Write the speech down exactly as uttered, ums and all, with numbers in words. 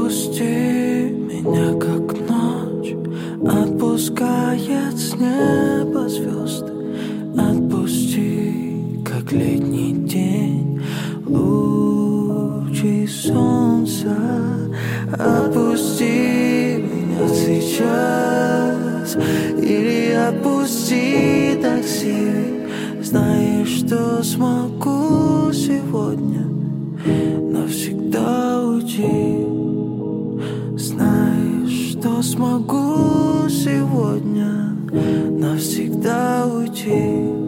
Отпусти меня, как ночь отпускает с неба звезды. Отпусти, как летний день, лучи солнца. Отпусти меня сейчас, или отпусти такси. Знаешь, что смогу сегодня навсегда уйти. Знаешь, что смогу сегодня навсегда уйти.